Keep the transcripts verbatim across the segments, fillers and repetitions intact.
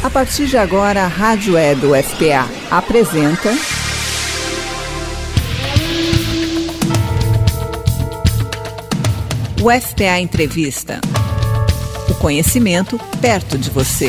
A partir de agora, a Rádio Web U F P A apresenta... U F P A Entrevista. O conhecimento perto de você.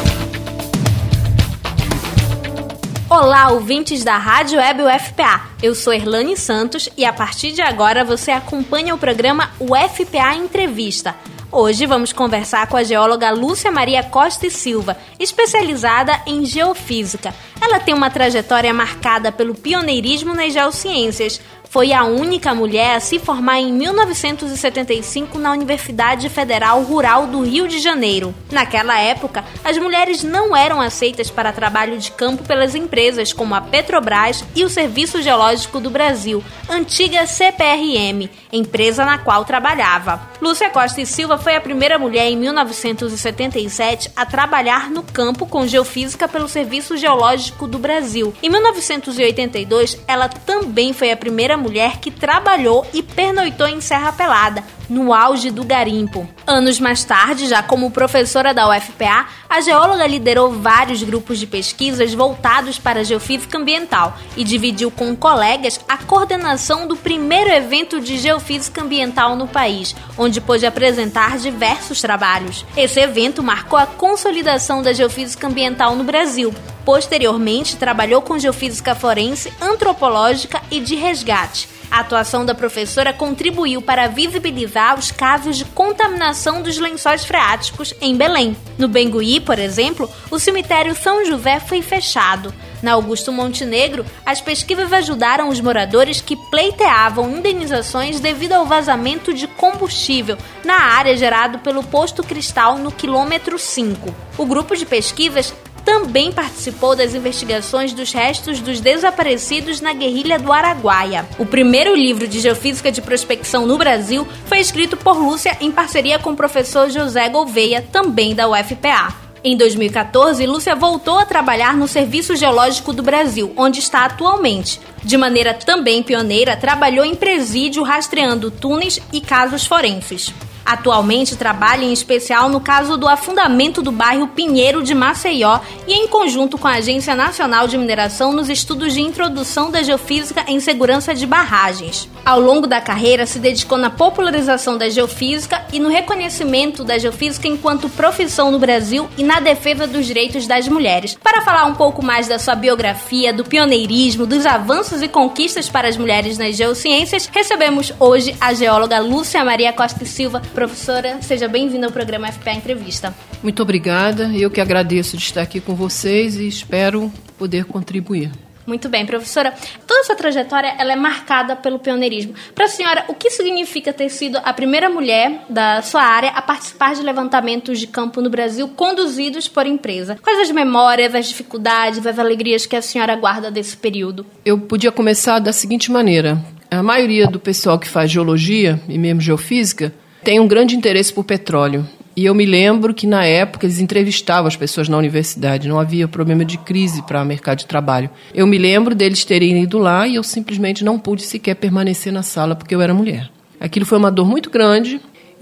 Olá, ouvintes da Rádio Web U F P A. Eu sou Erlane Santos e a partir de agora você acompanha o programa U F P A Entrevista. Hoje vamos conversar com a geóloga Lúcia Maria Costa e Silva, especializada em geofísica. Ela tem uma trajetória marcada pelo pioneirismo nas geociências. Foi a única mulher a se formar em mil novecentos e setenta e cinco na Universidade Federal Rural do Rio de Janeiro. Naquela época, as mulheres não eram aceitas para trabalho de campo pelas empresas como a Petrobras e o Serviço Geológico do Brasil, antiga C P R M, empresa na qual trabalhava. Lúcia Costa e Silva foi a primeira mulher em mil novecentos e setenta e sete a trabalhar no campo com geofísica pelo Serviço Geológico do Brasil. Em mil novecentos e oitenta e dois, ela também foi a primeira mulher que trabalhou e pernoitou em Serra Pelada, no auge do garimpo. Anos mais tarde, já como professora da U F P A, a geóloga liderou vários grupos de pesquisas voltados para a geofísica ambiental e dividiu com colegas a coordenação do primeiro evento de geofísica ambiental no país, onde pôde apresentar diversos trabalhos. Esse evento marcou a consolidação da geofísica ambiental no Brasil. Posteriormente, trabalhou com geofísica forense, antropológica e de resgate. A atuação da professora contribuiu para visibilizar os casos de contaminação dos lençóis freáticos em Belém. No Bengui, por exemplo, o cemitério São José foi fechado. Na Augusto Montenegro, as pesquisas ajudaram os moradores que pleiteavam indenizações devido ao vazamento de combustível na área gerado pelo posto Cristal no quilômetro cinco. O grupo de pesquisas também participou das investigações dos restos dos desaparecidos na guerrilha do Araguaia. O primeiro livro de geofísica de prospecção no Brasil foi escrito por Lúcia em parceria com o professor José Gouveia, também da U F P A. Em dois mil e catorze, Lúcia voltou a trabalhar no Serviço Geológico do Brasil, onde está atualmente. De maneira também pioneira, trabalhou em presídio rastreando túneis e casos forenses. Atualmente trabalha em especial no caso do afundamento do bairro Pinheiro de Maceió e em conjunto com a Agência Nacional de Mineração nos estudos de introdução da geofísica em segurança de barragens. Ao longo da carreira se dedicou na popularização da geofísica e no reconhecimento da geofísica enquanto profissão no Brasil e na defesa dos direitos das mulheres. Para falar um pouco mais da sua biografia, do pioneirismo, dos avanços e conquistas para as mulheres nas geociências, recebemos hoje a geóloga Lúcia Maria Costa e Silva. Professora, seja bem-vinda ao programa U F P A Entrevista. Muito obrigada. Eu que agradeço de estar aqui com vocês e espero poder contribuir. Muito bem, professora. Toda essa trajetória ela é marcada pelo pioneirismo. Para a senhora, o que significa ter sido a primeira mulher da sua área a participar de levantamentos de campo no Brasil conduzidos por empresa? Quais as memórias, as dificuldades, as alegrias que a senhora guarda desse período? Eu podia começar da seguinte maneira. A maioria do pessoal que faz geologia e mesmo geofísica tem um grande interesse por petróleo. E eu me lembro que, na época, eles entrevistavam as pessoas na universidade. Não havia problema de crise para o mercado de trabalho. Eu me lembro deles terem ido lá e eu simplesmente não pude sequer permanecer na sala porque eu era mulher. Aquilo foi uma dor muito grande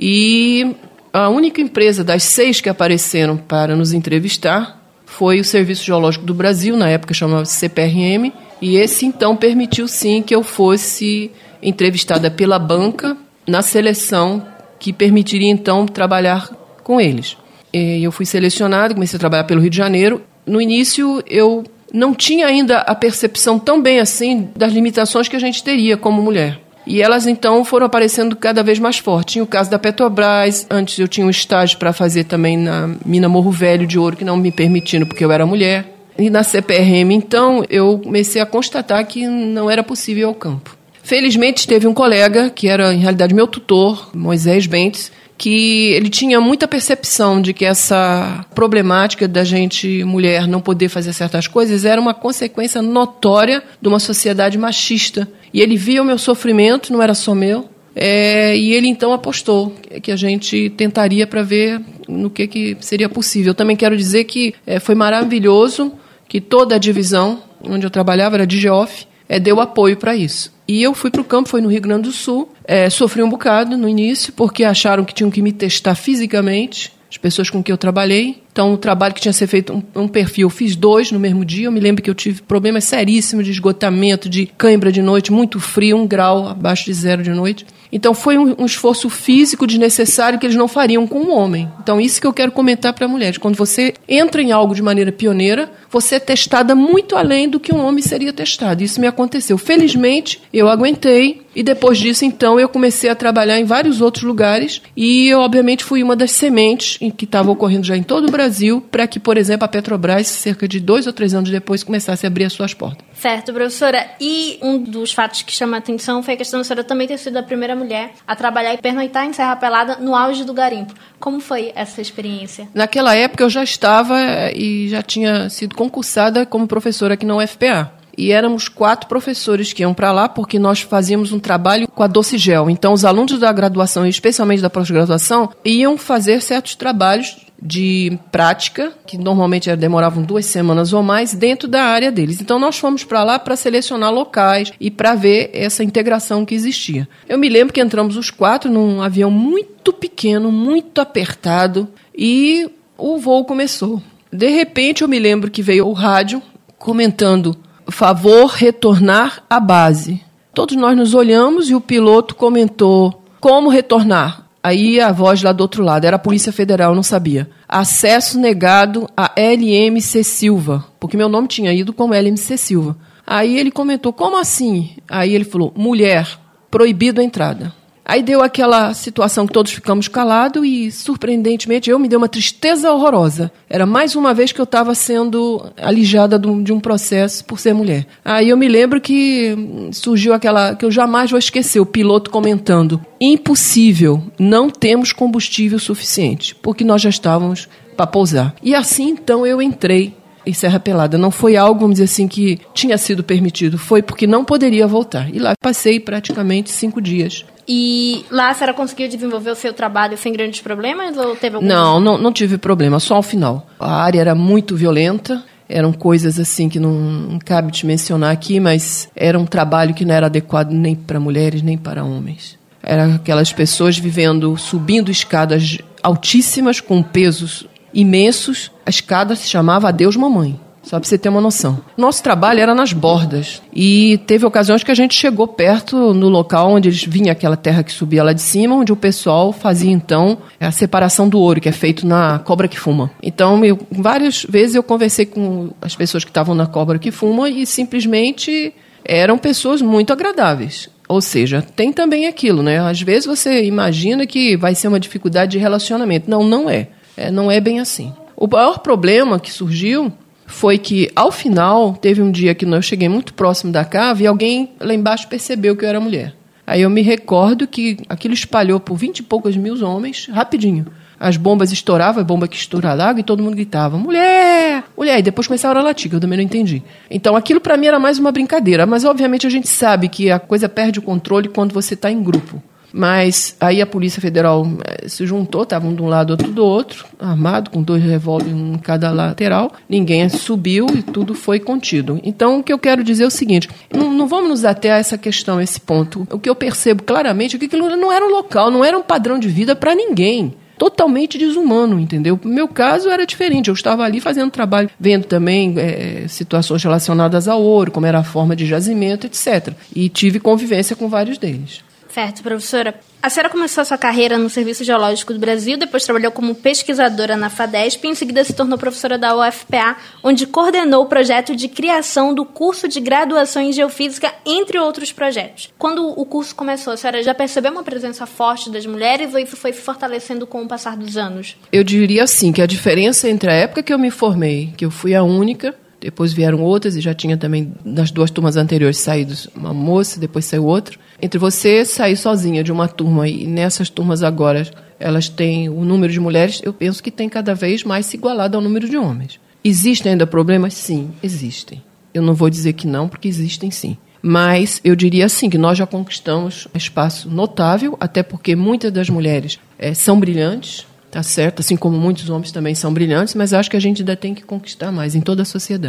e a única empresa das seis que apareceram para nos entrevistar foi o Serviço Geológico do Brasil, na época chamava-se C P R M, e esse, então, permitiu, sim, que eu fosse entrevistada pela banca na seleção que permitiria, então, trabalhar com eles. Eu fui selecionada, comecei a trabalhar pelo Rio de Janeiro. No início, eu não tinha ainda a percepção tão bem assim das limitações que a gente teria como mulher. E elas, então, foram aparecendo cada vez mais fortes. Tinha o caso da Petrobras, antes eu tinha um estágio para fazer também na mina Morro Velho de Ouro, que não me permitiram porque eu era mulher. E na C P R M, então, eu comecei a constatar que não era possível ir ao campo. Felizmente, teve um colega, que era, em realidade, meu tutor, Moisés Bentes, que ele tinha muita percepção de que essa problemática da gente, mulher, não poder fazer certas coisas era uma consequência notória de uma sociedade machista. E ele via o meu sofrimento, não era só meu, é, e ele, então, apostou que a gente tentaria para ver no que, que seria possível. Eu também quero dizer que é, foi maravilhoso que toda a divisão onde eu trabalhava, era de Geof, é, deu apoio para isso. E eu fui para o campo, foi no Rio Grande do Sul, é, sofri um bocado no início, porque acharam que tinham que me testar fisicamente, as pessoas com quem eu trabalhei, Então, o trabalho que tinha que ser feito um, um perfil, eu fiz dois no mesmo dia. Eu me lembro que eu tive problemas seríssimos de esgotamento, de cãibra de noite, muito frio, um grau abaixo de zero de noite. Então, foi um, um esforço físico desnecessário que eles não fariam com um homem. Então, isso que eu quero comentar para mulheres. Quando você entra em algo de maneira pioneira, você é testada muito além do que um homem seria testado. Isso me aconteceu. Felizmente, eu aguentei. E depois disso, então, eu comecei a trabalhar em vários outros lugares e eu, obviamente, fui uma das sementes em que estava ocorrendo já em todo o Brasil para que, por exemplo, a Petrobras, cerca de dois ou três anos depois, começasse a abrir as suas portas. Certo, professora. E um dos fatos que chama a atenção foi a questão da senhora também ter sido a primeira mulher a trabalhar e pernoitar em Serra Pelada no auge do garimpo. Como foi essa experiência? Naquela época, eu já estava e já tinha sido concursada como professora aqui na U F P A. E éramos quatro professores que iam para lá, porque nós fazíamos um trabalho com a Docigel. Então, os alunos da graduação, e especialmente da pós-graduação, iam fazer certos trabalhos de prática, que normalmente demoravam duas semanas ou mais, dentro da área deles. Então, nós fomos para lá para selecionar locais e para ver essa integração que existia. Eu me lembro que entramos os quatro num avião muito pequeno, muito apertado, e o voo começou. De repente, eu me lembro que veio o rádio comentando: favor retornar à base. Todos nós nos olhamos e o piloto comentou: como retornar? Aí a voz lá do outro lado, era a Polícia Federal, eu não sabia. Acesso negado a L M C Silva, porque meu nome tinha ido como L M C Silva. Aí ele comentou: como assim? Aí ele falou: mulher, proibido a entrada. Aí deu aquela situação que todos ficamos calados e, surpreendentemente, eu me deu uma tristeza horrorosa. Era mais uma vez que eu estava sendo alijada de um processo por ser mulher. Aí eu me lembro que surgiu aquela que eu jamais vou esquecer, o piloto comentando: impossível, não temos combustível suficiente, porque nós já estávamos para pousar. E assim, então, eu entrei em Serra Pelada. Não foi algo, vamos dizer assim, que tinha sido permitido, foi porque não poderia voltar. E lá passei praticamente cinco dias. E lá a senhora conseguiu desenvolver o seu trabalho sem grandes problemas ou teve algum... Não, não, não tive problema, só ao final. A área era muito violenta, eram coisas assim que não, não cabe te mencionar aqui, mas era um trabalho que não era adequado nem para mulheres, nem para homens. Eram aquelas pessoas vivendo, subindo escadas altíssimas, com pesos imensos. A escada se chamava Adeus Mamãe. Só para você ter uma noção. Nosso trabalho era nas bordas. E teve ocasiões que a gente chegou perto no local onde eles vinha aquela terra que subia lá de cima, onde o pessoal fazia, então, a separação do ouro, que é feito na cobra que fuma. Então, eu, várias vezes eu conversei com as pessoas que estavam na cobra que fuma e simplesmente eram pessoas muito agradáveis. Ou seja, tem também aquilo, né? Às vezes você imagina que vai ser uma dificuldade de relacionamento. Não, não é. é não é bem assim. O maior problema que surgiu foi que, ao final, teve um dia que eu cheguei muito próximo da cava e alguém lá embaixo percebeu que eu era mulher. Aí eu me recordo que aquilo espalhou por vinte e poucos mil homens, rapidinho. As bombas estouravam, a bomba que estourava água, e todo mundo gritava: mulher! Mulher! E depois começaram a latir, que eu também não entendi. Então, aquilo para mim era mais uma brincadeira. Mas, obviamente, a gente sabe que a coisa perde o controle quando você está em grupo. Mas aí a Polícia Federal se juntou, estavam de um lado, outro do outro, armado, com dois revólveres em cada lateral. Ninguém subiu e tudo foi contido. Então, o que eu quero dizer é o seguinte: não, não vamos nos ater a essa questão, a esse ponto. O que eu percebo claramente é que aquilo não era um local, não era um padrão de vida para ninguém. Totalmente desumano, entendeu? No meu caso era diferente, eu estava ali fazendo trabalho, vendo também é, situações relacionadas ao ouro, como era a forma de jazimento, etcétera. E tive convivência com vários deles. Certo, professora. A senhora começou a sua carreira no Serviço Geológico do Brasil, depois trabalhou como pesquisadora na FADESP e em seguida se tornou professora da U F P A, onde coordenou o projeto de criação do curso de graduação em Geofísica, entre outros projetos. Quando o curso começou, a senhora já percebeu uma presença forte das mulheres ou isso foi se fortalecendo com o passar dos anos? Eu diria assim, que a diferença entre a época que eu me formei, que eu fui a única, depois vieram outras e já tinha também, das duas turmas anteriores, saído uma moça, depois saiu outra. Entre você sair sozinha de uma turma e nessas turmas agora, elas têm o número de mulheres, eu penso que tem cada vez mais se igualado ao número de homens. Existem ainda problemas? Sim, existem. Eu não vou dizer que não, porque existem sim. Mas eu diria assim, que nós já conquistamos um espaço notável, até porque muitas das mulheres é, são brilhantes, tá certo? Assim como muitos homens também são brilhantes, mas acho que a gente ainda tem que conquistar mais em toda a sociedade.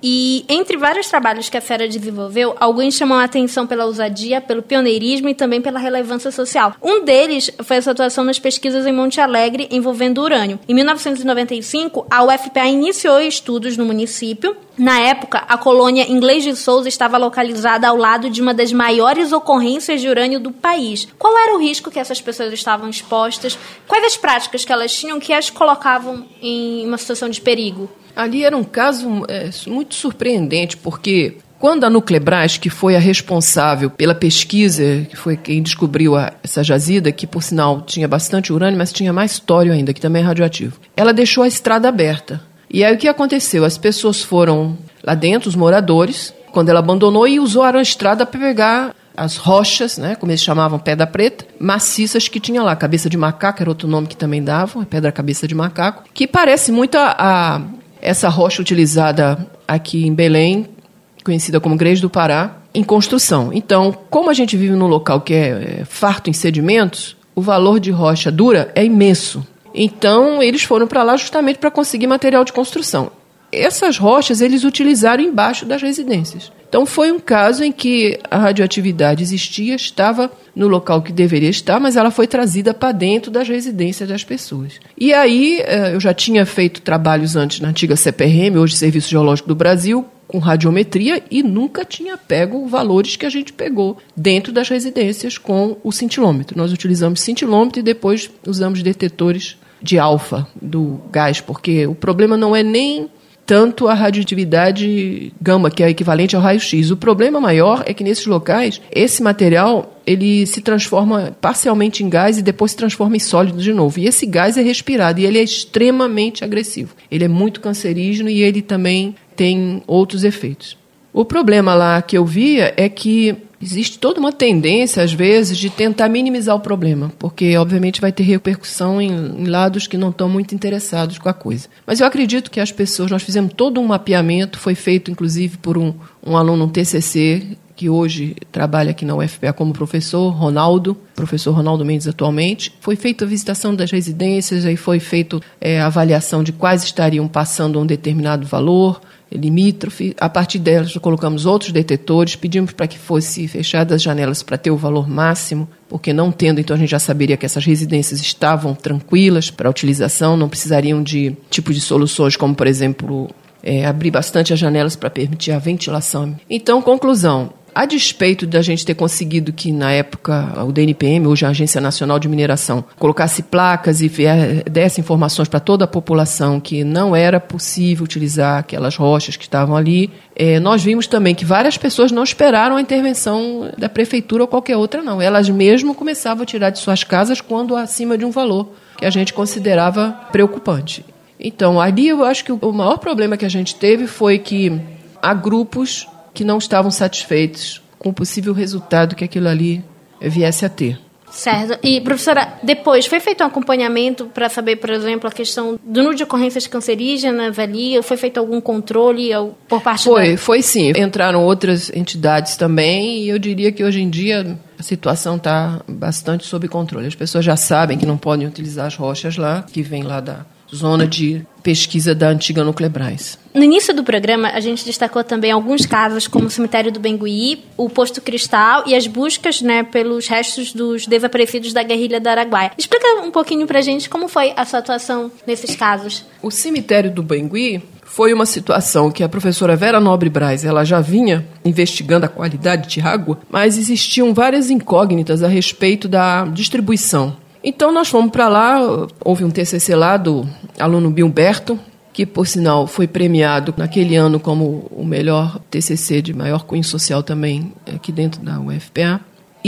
E entre vários trabalhos que a Fera desenvolveu, alguns chamam a atenção pela ousadia, pelo pioneirismo e também pela relevância social. Um deles foi a sua atuação nas pesquisas em Monte Alegre envolvendo urânio. Em mil novecentos e noventa e cinco, a U F P A iniciou estudos no município. Na época, a colônia Inglês de Souza estava localizada ao lado de uma das maiores ocorrências de urânio do país. Qual era o risco que essas pessoas estavam expostas? Quais as práticas que elas tinham que as colocavam em uma situação de perigo? Ali era um caso é, muito surpreendente, porque quando a Nuclebras, que foi a responsável pela pesquisa, que foi quem descobriu a, essa jazida, que por sinal tinha bastante urânio, mas tinha mais tório ainda, que também é radioativo, ela deixou a estrada aberta. E aí o que aconteceu? As pessoas foram lá dentro, os moradores, quando ela abandonou, e usaram a estrada para pegar as rochas, né, como eles chamavam, pedra preta, maciças que tinha lá. Cabeça de macaco era outro nome que também davam, pedra cabeça de macaco, que parece muito a... a essa rocha utilizada aqui em Belém, conhecida como Greix do Pará, em construção. Então, como a gente vive num local que é, é farto em sedimentos, o valor de rocha dura é imenso. Então, eles foram para lá justamente para conseguir material de construção. Essas rochas eles utilizaram embaixo das residências. Então, foi um caso em que a radioatividade existia, estava no local que deveria estar, mas ela foi trazida para dentro das residências das pessoas. E aí, eu já tinha feito trabalhos antes na antiga C P R M, hoje Serviço Geológico do Brasil, com radiometria, e nunca tinha pego valores que a gente pegou dentro das residências com o cintilômetro. Nós utilizamos cintilômetro e depois usamos detetores de alfa do gás, porque o problema não é nem tanto a radioatividade gama, que é equivalente ao raio-x. O problema maior é que nesses locais, esse material ele se transforma parcialmente em gás e depois se transforma em sólido de novo. E esse gás é respirado e ele é extremamente agressivo. Ele é muito cancerígeno e ele também tem outros efeitos. O problema lá que eu via é que existe toda uma tendência, às vezes, de tentar minimizar o problema, porque, obviamente, vai ter repercussão em, em lados que não estão muito interessados com a coisa. Mas eu acredito que as pessoas, nós fizemos todo um mapeamento, foi feito, inclusive, por um, um aluno, um T C C, que hoje trabalha aqui na U F P A como professor, Ronaldo, professor Ronaldo Mendes atualmente. Foi feita a visitação das residências, aí foi feita é, a avaliação de quais estariam passando a um determinado valor, limítrofe. A partir delas, colocamos outros detetores, pedimos para que fossem fechadas as janelas para ter o valor máximo, porque não tendo, então a gente já saberia que essas residências estavam tranquilas para a utilização, não precisariam de tipo de soluções como, por exemplo, é, abrir bastante as janelas para permitir a ventilação. Então, conclusão. A despeito da gente ter conseguido que, na época, o D N P M, hoje a Agência Nacional de Mineração, colocasse placas e desse informações para toda a população que não era possível utilizar aquelas rochas que estavam ali, é, nós vimos também que várias pessoas não esperaram a intervenção da prefeitura ou qualquer outra, não. Elas mesmo começavam a tirar de suas casas quando acima de um valor que a gente considerava preocupante. Então, ali eu acho que o maior problema que a gente teve foi que há grupos que não estavam satisfeitos com o possível resultado que aquilo ali viesse a ter. Certo. E, professora, depois foi feito um acompanhamento para saber, por exemplo, a questão do número de ocorrências cancerígenas ali? Foi feito algum controle por parte foi, da... Foi sim. Entraram outras entidades também e eu diria que hoje em dia a situação está bastante sob controle. As pessoas já sabem que não podem utilizar as rochas lá, que vêm lá da zona de pesquisa da antiga Nuclebras. No início do programa, a gente destacou também alguns casos, como o cemitério do Bengui, o Posto Cristal e as buscas, né, pelos restos dos desaparecidos da guerrilha do Araguaia. Explica um pouquinho pra gente como foi a sua atuação nesses casos. O cemitério do Bengui foi uma situação que a professora Vera Nobre Braz, ela já vinha investigando a qualidade de água, mas existiam várias incógnitas a respeito da distribuição. Então, nós fomos para lá, houve um T C C lá do aluno Bilberto, que, por sinal, foi premiado naquele ano como o melhor T C C de maior cunho social também aqui dentro da U F P A.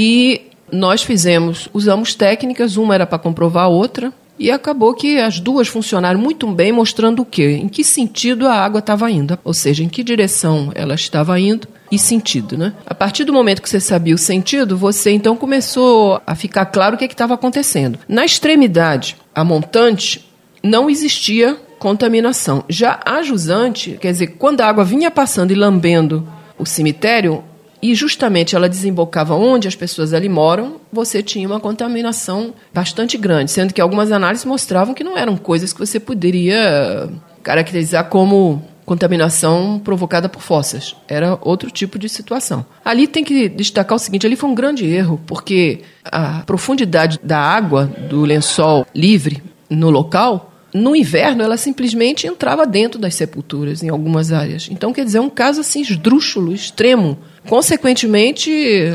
E nós fizemos, usamos técnicas, uma era para comprovar a outra, e acabou que as duas funcionaram muito bem, mostrando o quê? Em que sentido a água estava indo, ou seja, em que direção ela estava indo e sentido, né? A partir do momento que você sabia o sentido, você então começou a ficar claro o que estava acontecendo. Na extremidade, a montante, não existia contaminação. Já a jusante, quer dizer, quando a água vinha passando e lambendo o cemitério, e justamente ela desembocava onde as pessoas ali moram, você tinha uma contaminação bastante grande, sendo que algumas análises mostravam que não eram coisas que você poderia caracterizar como contaminação provocada por fossas. Era outro tipo de situação. Ali tem que destacar o seguinte, ali foi um grande erro, porque a profundidade da água do lençol livre no local, no inverno, ela simplesmente entrava dentro das sepulturas em algumas áreas. Então, quer dizer, é um caso assim esdrúxulo, extremo. Consequentemente,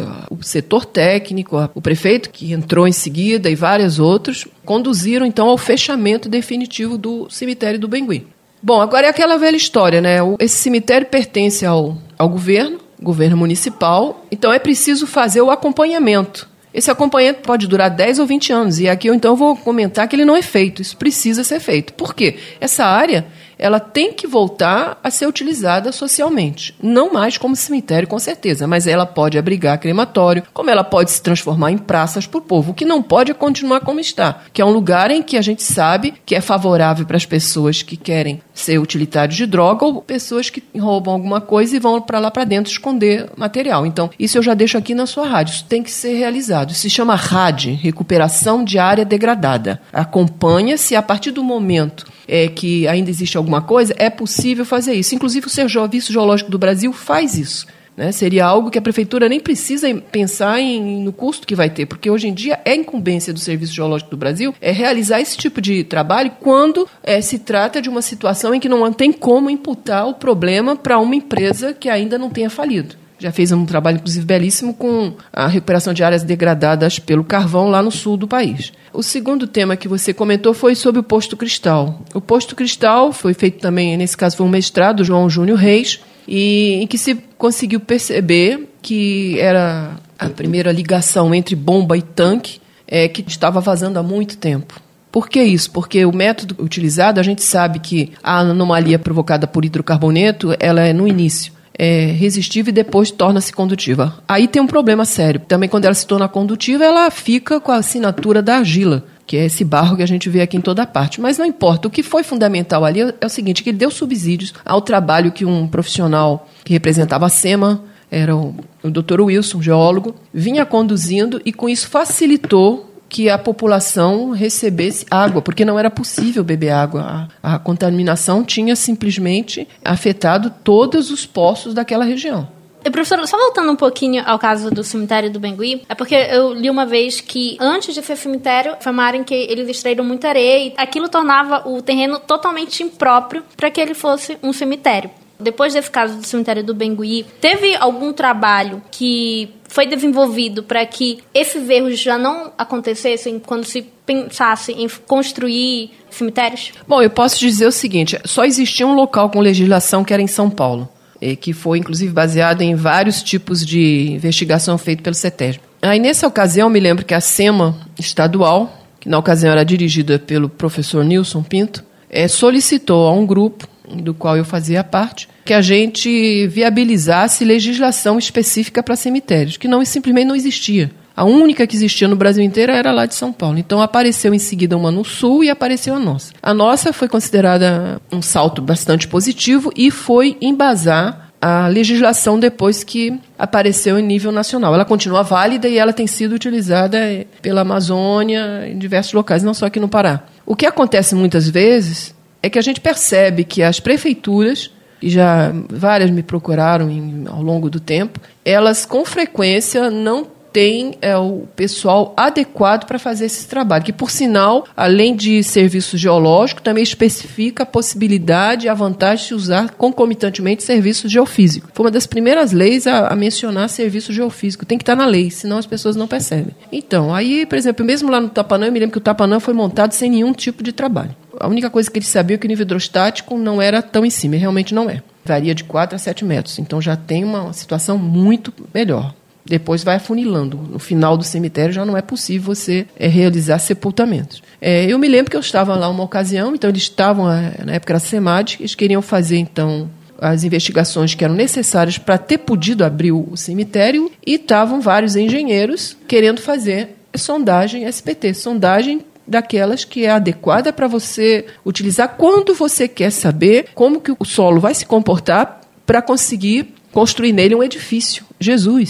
o setor técnico, o prefeito que entrou em seguida e vários outros, conduziram então ao fechamento definitivo do cemitério do Bengui. Bom, agora é aquela velha história, né? Esse cemitério pertence ao, ao governo, governo municipal, então é preciso fazer o acompanhamento. Esse acompanhamento pode durar dez ou vinte anos, e aqui eu então vou comentar que ele não é feito, isso precisa ser feito. Por quê? Essa área, ela tem que voltar a ser utilizada socialmente. Não mais como cemitério, com certeza, mas ela pode abrigar crematório, como ela pode se transformar em praças para o povo. O que não pode é continuar como está, que é um lugar em que a gente sabe que é favorável para as pessoas que querem ser utilitários de droga ou pessoas que roubam alguma coisa e vão para lá para dentro esconder material. Então, isso eu já deixo aqui na sua rádio. Isso tem que ser realizado. Isso se chama R A D, Recuperação de Área Degradada. Acompanha-se a partir do momento é, que ainda existe alguma coisa, é possível fazer isso. Inclusive, o Serviço Geológico do Brasil faz isso. Né? Seria algo que a prefeitura nem precisa pensar em, no custo que vai ter, porque hoje em dia é incumbência do Serviço Geológico do Brasil é realizar esse tipo de trabalho quando é, se trata de uma situação em que não tem como imputar o problema para uma empresa que ainda não tenha falido. Já fez um trabalho, inclusive, belíssimo com a recuperação de áreas degradadas pelo carvão lá no sul do país. O segundo tema que você comentou foi sobre o Posto Cristal. O Posto Cristal foi feito também, nesse caso foi um mestrado, João Júnior Reis, e em que se conseguiu perceber que era a primeira ligação entre bomba e tanque é, que estava vazando há muito tempo. Por que isso? Porque o método utilizado, a gente sabe que a anomalia provocada por hidrocarboneto, ela é no início. É resistível e depois torna-se condutiva. Aí tem um problema sério. Também, quando ela se torna condutiva, ela fica com a assinatura da argila, que é esse barro que a gente vê aqui em toda parte. Mas não importa. O que foi fundamental ali é o seguinte, que ele deu subsídios ao trabalho que um profissional que representava a SEMA, era o, o doutor Wilson, geólogo, vinha conduzindo e, com isso, facilitou que a população recebesse água, porque não era possível beber água. A, a contaminação tinha simplesmente afetado todos os poços daquela região. E, professora, só voltando um pouquinho ao caso do cemitério do Bengui, é porque eu li uma vez que, antes de ser cemitério, foi uma área em que eles extraíram muita areia e aquilo tornava o terreno totalmente impróprio para que ele fosse um cemitério. Depois desse caso do cemitério do Bengui, teve algum trabalho que foi desenvolvido para que esses erros já não acontecessem quando se pensasse em construir cemitérios? Bom, eu posso dizer o seguinte, só existia um local com legislação que era em São Paulo, que foi, inclusive, baseado em vários tipos de investigação feita pelo CETESB. Aí, nessa ocasião, eu me lembro que a SEMA estadual, que na ocasião era dirigida pelo professor Nilson Pinto, é, solicitou a um grupo, do qual eu fazia parte, que a gente viabilizasse legislação específica para cemitérios, que não, simplesmente não existia. A única que existia no Brasil inteiro era lá de São Paulo. Então, apareceu em seguida uma no Sul e apareceu a nossa. A nossa foi considerada um salto bastante positivo e foi embasar a legislação depois que apareceu em nível nacional. Ela continua válida e ela tem sido utilizada pela Amazônia em diversos locais, não só aqui no Pará. O que acontece muitas vezes é que a gente percebe que as prefeituras, e já várias me procuraram em, ao longo do tempo, elas com frequência não têm é, o pessoal adequado para fazer esse trabalho, que, por sinal, além de serviço geológico, também especifica a possibilidade e a vantagem de usar concomitantemente serviço geofísico. Foi uma das primeiras leis a, a mencionar serviço geofísico. Tem que estar na lei, senão as pessoas não percebem. Então, aí, por exemplo, mesmo lá no Tapanã, eu me lembro que o Tapanã foi montado sem nenhum tipo de trabalho. A única coisa que eles sabiam é que o nível hidrostático não era tão em cima, e realmente não é. Varia de quatro a sete metros, então já tem uma situação muito melhor. Depois vai afunilando. No final do cemitério já não é possível você é, realizar sepultamentos. É, eu me lembro que eu estava lá uma ocasião, então eles estavam, na época era SEMAD, eles queriam fazer então as investigações que eram necessárias para ter podido abrir o cemitério, e estavam vários engenheiros querendo fazer sondagem S P T, sondagem daquelas que é adequada para você utilizar quando você quer saber como que o solo vai se comportar para conseguir construir nele um edifício. Jesus.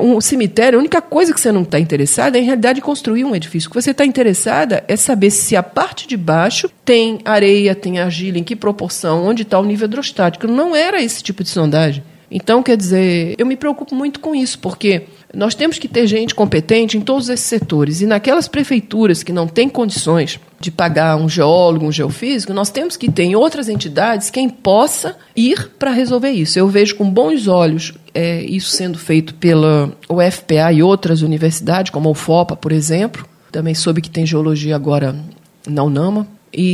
um cemitério, a única coisa que você não está interessada é, em realidade, construir um edifício. O que você está interessada é saber se a parte de baixo tem areia, tem argila, em que proporção, onde está o nível hidrostático. Não era esse tipo de sondagem. Então, quer dizer, eu me preocupo muito com isso, porque nós temos que ter gente competente em todos esses setores. E naquelas prefeituras que não têm condições de pagar um geólogo, um geofísico, nós temos que ter em outras entidades quem possa ir para resolver isso. Eu vejo com bons olhos é, isso sendo feito pela U F P A e outras universidades, como a U F O P A, por exemplo. Também soube que tem geologia agora na UNAMA.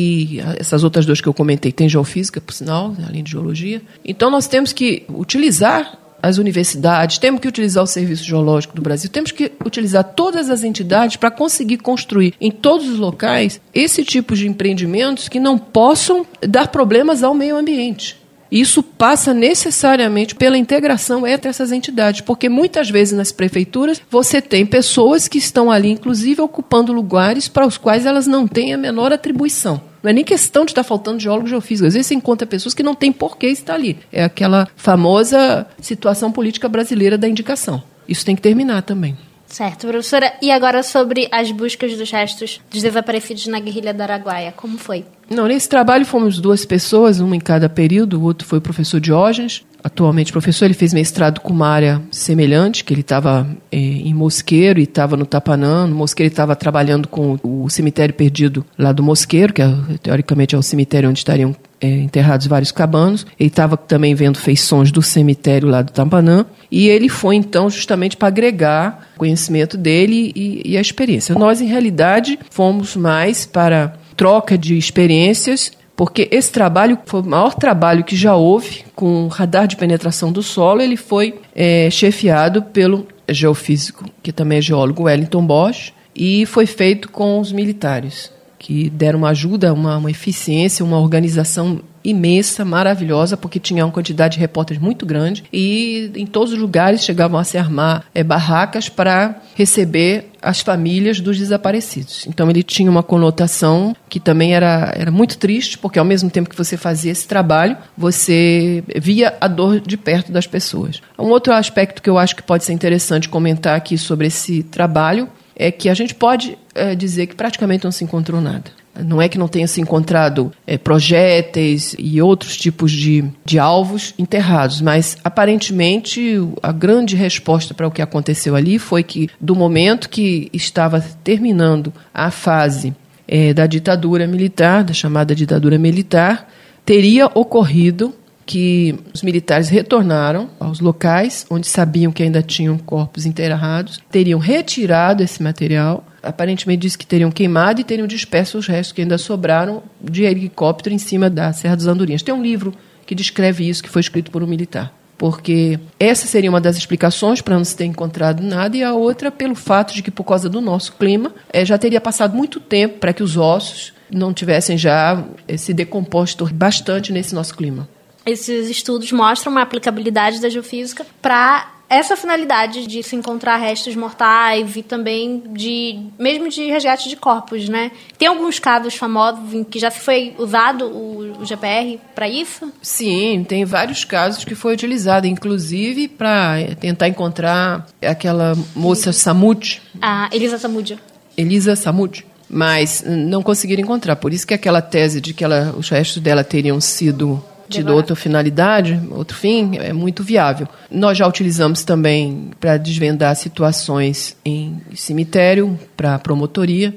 E essas outras duas que eu comentei, tem geofísica, por sinal, além de geologia. Então, nós temos que utilizar as universidades, temos que utilizar o Serviço Geológico do Brasil, temos que utilizar todas as entidades para conseguir construir em todos os locais esse tipo de empreendimentos que não possam dar problemas ao meio ambiente. Isso passa necessariamente pela integração entre essas entidades, porque muitas vezes nas prefeituras você tem pessoas que estão ali, inclusive, ocupando lugares para os quais elas não têm a menor atribuição. Não é nem questão de estar faltando geólogo geofísico. Às vezes você encontra pessoas que não têm por que estar ali. É aquela famosa situação política brasileira da indicação. Isso tem que terminar também. Certo, professora. E agora sobre as buscas dos restos dos desaparecidos na guerrilha do Araguaia, como foi? Não, nesse trabalho fomos duas pessoas, uma em cada período, o outro foi o professor Diógenes, atualmente professor, ele fez mestrado com uma área semelhante, que ele estava é, em Mosqueiro e estava no Tapanã. No Mosqueiro ele estava trabalhando com o, o cemitério perdido lá do Mosqueiro, que é, teoricamente é o cemitério onde estariam é, enterrados vários cabanos. Ele estava também vendo feições do cemitério lá do Tapanã. E ele foi, então, justamente para agregar o conhecimento dele e, e a experiência. Nós, em realidade, fomos mais para troca de experiências, porque esse trabalho foi o maior trabalho que já houve com radar de penetração do solo. Ele foi é, chefiado pelo geofísico, que também é geólogo, Wellington Bosch, e foi feito com os militares, que deram uma ajuda, uma, uma eficiência, uma organização imensa, maravilhosa, porque tinha uma quantidade de repórteres muito grande e em todos os lugares chegavam a se armar é, barracas para receber as famílias dos desaparecidos. Então ele tinha uma conotação que também era, era muito triste, porque ao mesmo tempo que você fazia esse trabalho, você via a dor de perto das pessoas. Um outro aspecto que eu acho que pode ser interessante comentar aqui sobre esse trabalho é que a gente pode é, dizer que praticamente não se encontrou nada. Não é que não tenha se encontrado é, projéteis e outros tipos de, de alvos enterrados, mas aparentemente a grande resposta para o que aconteceu ali foi que, do momento que estava terminando a fase é, da ditadura militar, da chamada ditadura militar, teria ocorrido que os militares retornaram aos locais onde sabiam que ainda tinham corpos enterrados, teriam retirado esse material, aparentemente disse que teriam queimado e teriam disperso os restos que ainda sobraram de helicóptero em cima da Serra dos Andorinhas. Tem um livro que descreve isso, que foi escrito por um militar. Porque essa seria uma das explicações para não se ter encontrado nada, e a outra pelo fato de que, por causa do nosso clima, é, já teria passado muito tempo para que os ossos não tivessem já é, se decomposto bastante nesse nosso clima. Esses estudos mostram uma aplicabilidade da geofísica para essa finalidade de se encontrar restos mortais e também de, mesmo de resgate de corpos, né? Tem alguns casos famosos em que já se foi usado o, o G P R para isso? Sim, tem vários casos que foi utilizado, inclusive para tentar encontrar aquela moça Samud. A Elisa Samud. Elisa Samud. Mas não conseguiram encontrar. Por isso que aquela tese de que ela, os restos dela teriam sido tido outra finalidade, outro fim, é muito viável. Nós já utilizamos também para desvendar situações em cemitério, para promotoria,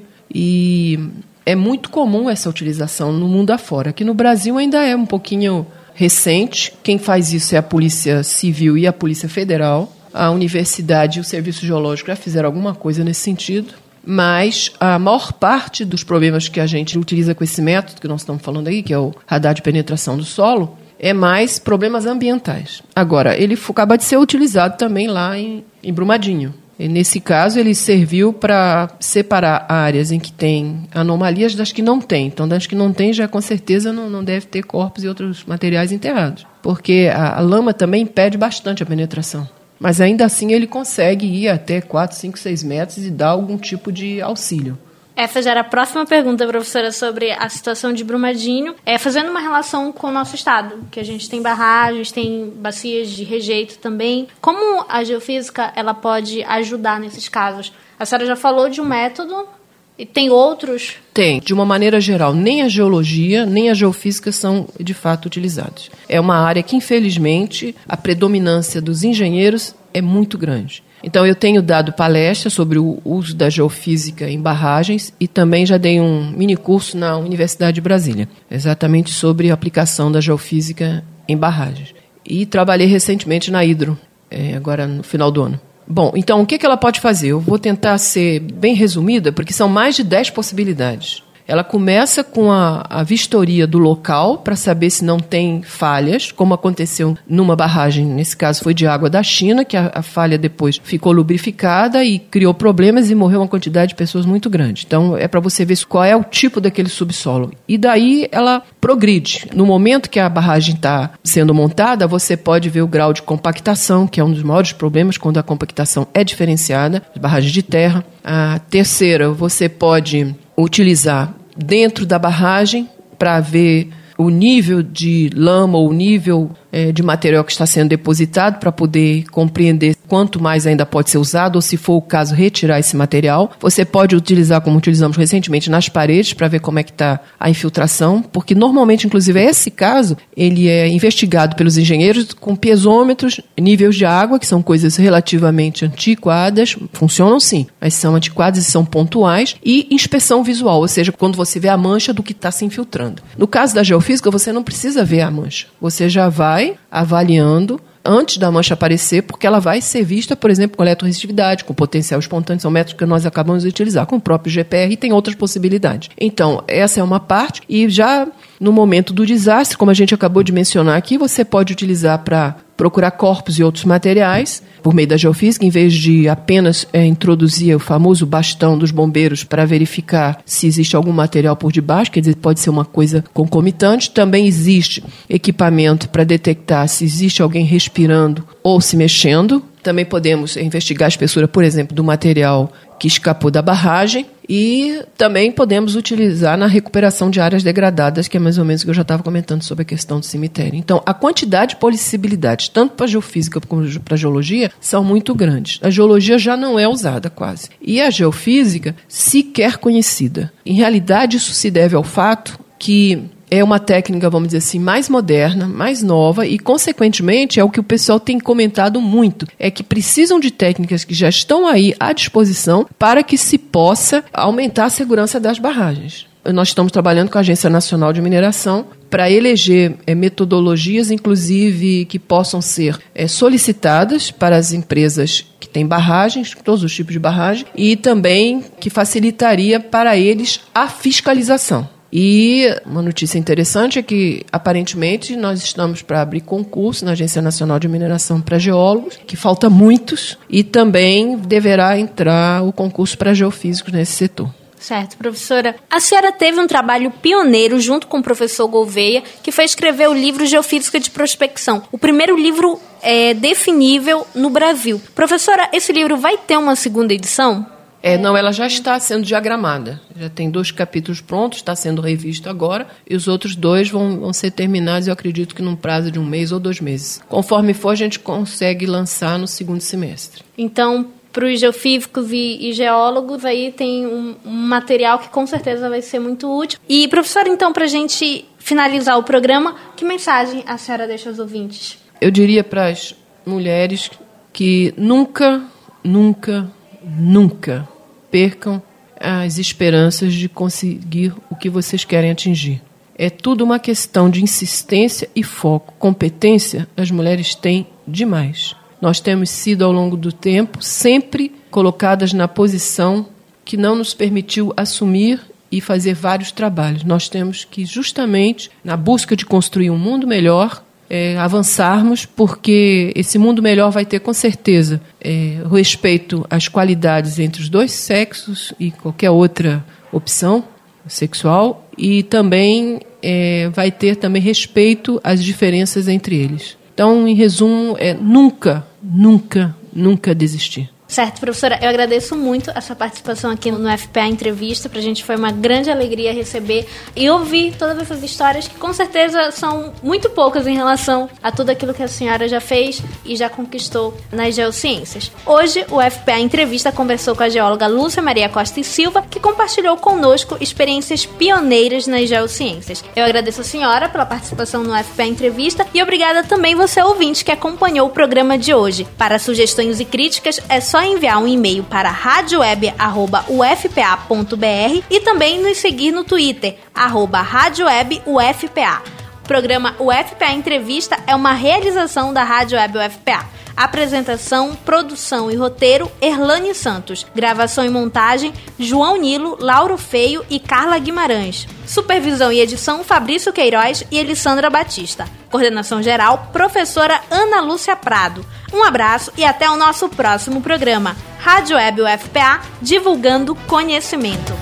e é muito comum essa utilização no mundo afora. Aqui no Brasil ainda é um pouquinho recente. Quem faz isso é a Polícia Civil e a Polícia Federal. A universidade e o Serviço Geológico já fizeram alguma coisa nesse sentido. Mas a maior parte dos problemas que a gente utiliza com esse método que nós estamos falando aí, que é o radar de penetração do solo, é mais problemas ambientais. Agora, ele acaba de ser utilizado também lá em, em Brumadinho. E nesse caso, ele serviu para separar áreas em que tem anomalias das que não tem. Então, das que não tem, já com certeza não, não deve ter corpos e outros materiais enterrados. Porque a, a lama também impede bastante a penetração. Mas ainda assim ele consegue ir até quatro, cinco, seis metros e dar algum tipo de auxílio. Essa já era a próxima pergunta, professora, sobre a situação de Brumadinho, é, fazendo uma relação com o nosso estado, que a gente tem barragens, tem bacias de rejeito também. Como a geofísica ela pode ajudar nesses casos? A senhora já falou de um método, e tem outros? Tem. De uma maneira geral, nem a geologia, nem a geofísica são, de fato, utilizados. É uma área que, infelizmente, a predominância dos engenheiros é muito grande. Então, eu tenho dado palestras sobre o uso da geofísica em barragens e também já dei um minicurso na Universidade de Brasília, exatamente sobre a aplicação da geofísica em barragens. E trabalhei recentemente na Hidro, é, agora no final do ano. Bom, então, o que que ela pode fazer? Eu vou tentar ser bem resumida, porque são mais de dez possibilidades. Ela começa com a, a vistoria do local para saber se não tem falhas, como aconteceu numa barragem, nesse caso foi de água da China, que a, a falha depois ficou lubrificada e criou problemas e morreu uma quantidade de pessoas muito grande. Então, é para você ver qual é o tipo daquele subsolo. E daí ela progride. No momento que a barragem está sendo montada, você pode ver o grau de compactação, que é um dos maiores problemas quando a compactação é diferenciada, as barragens de terra. A terceira, você pode utilizar dentro da barragem para ver o nível de lama ou o nível é, de material que está sendo depositado para poder compreender quanto mais ainda pode ser usado ou, se for o caso, retirar esse material. Você pode utilizar, como utilizamos recentemente, nas paredes para ver como é que está a infiltração, porque normalmente, inclusive, esse caso, ele é investigado pelos engenheiros com piezômetros, níveis de água, que são coisas relativamente antiquadas, funcionam sim, mas são antiquadas e são pontuais, e inspeção visual, ou seja, quando você vê a mancha do que está se infiltrando. No caso da geofísica, você não precisa ver a mancha, você já vai avaliando antes da mancha aparecer, porque ela vai ser vista, por exemplo, com eletroresistitividade, com potencial espontâneo, são métodos que nós acabamos de utilizar, com o próprio G P R, e tem outras possibilidades. Então, essa é uma parte, e já no momento do desastre, como a gente acabou de mencionar aqui, você pode utilizar para procurar corpos e outros materiais, por meio da geofísica, em vez de apenas é, introduzir o famoso bastão dos bombeiros para verificar se existe algum material por debaixo, quer dizer, pode ser uma coisa concomitante. Também existe equipamento para detectar se existe alguém respirando ou se mexendo. Também podemos investigar a espessura, por exemplo, do material que escapou da barragem, e também podemos utilizar na recuperação de áreas degradadas, que é mais ou menos o que eu já estava comentando sobre a questão do cemitério. Então, a quantidade de possibilidades, tanto para a geofísica como para a geologia, são muito grandes. A geologia já não é usada quase. E a geofísica, sequer conhecida. Em realidade, isso se deve ao fato que é uma técnica, vamos dizer assim, mais moderna, mais nova e, consequentemente, é o que o pessoal tem comentado muito, é que precisam de técnicas que já estão aí à disposição para que se possa aumentar a segurança das barragens. Nós estamos trabalhando com a Agência Nacional de Mineração para eleger é, metodologias, inclusive, que possam ser é, solicitadas para as empresas que têm barragens, todos os tipos de barragem, e também que facilitaria para eles a fiscalização. E uma notícia interessante é que, aparentemente, nós estamos para abrir concurso na Agência Nacional de Mineração para geólogos, que falta muitos, e também deverá entrar o concurso para geofísicos nesse setor. Certo, professora. A senhora teve um trabalho pioneiro junto com o professor Gouveia, que foi escrever o livro Geofísica de Prospecção, o primeiro livro é, definível no Brasil. Professora, esse livro vai ter uma segunda edição? É, não, ela já está sendo diagramada. Já tem dois capítulos prontos, está sendo revisto agora, e os outros dois vão, vão ser terminados, eu acredito que num prazo de um mês ou dois meses. Conforme for, a gente consegue lançar no segundo semestre. Então, para os geofísicos e, e geólogos, aí tem um, um material que com certeza vai ser muito útil. E, professora, então, para a gente finalizar o programa, que mensagem a senhora deixa aos ouvintes? Eu diria para as mulheres que nunca, nunca, nunca percam as esperanças de conseguir o que vocês querem atingir. É tudo uma questão de insistência e foco. Competência, as mulheres têm demais. Nós temos sido, ao longo do tempo, sempre colocadas na posição que não nos permitiu assumir e fazer vários trabalhos. Nós temos que, justamente, na busca de construir um mundo melhor, É, avançarmos, porque esse mundo melhor vai ter, com certeza, é, respeito às qualidades entre os dois sexos e qualquer outra opção sexual, e também é, vai ter também respeito às diferenças entre eles. Então, em resumo, é nunca, nunca, nunca desistir. Certo, professora, eu agradeço muito a sua participação aqui no F P A Entrevista. Pra gente foi uma grande alegria receber e ouvir todas essas histórias que com certeza são muito poucas em relação a tudo aquilo que a senhora já fez e já conquistou nas geociências. Hoje, o F P A Entrevista conversou com a geóloga Lúcia Maria Costa e Silva, que compartilhou conosco experiências pioneiras nas geociências. Eu agradeço a senhora pela participação no F P A Entrevista e obrigada também você, ouvinte, que acompanhou o programa de hoje. Para sugestões e críticas, é só enviar um e-mail para radioweb arroba u f p a ponto b r e também nos seguir no Twitter, arroba radioweb U F P A. O programa U F P A Entrevista é uma realização da Rádio Web U F P A. Apresentação, produção e roteiro, Erlane Santos. Gravação e montagem, João Nilo, Lauro Feio e Carla Guimarães. Supervisão e edição, Fabrício Queiroz e Elissandra Batista. Coordenação geral, professora Ana Lúcia Prado. Um abraço e até o nosso próximo programa. Rádio Web U F P A, divulgando conhecimento.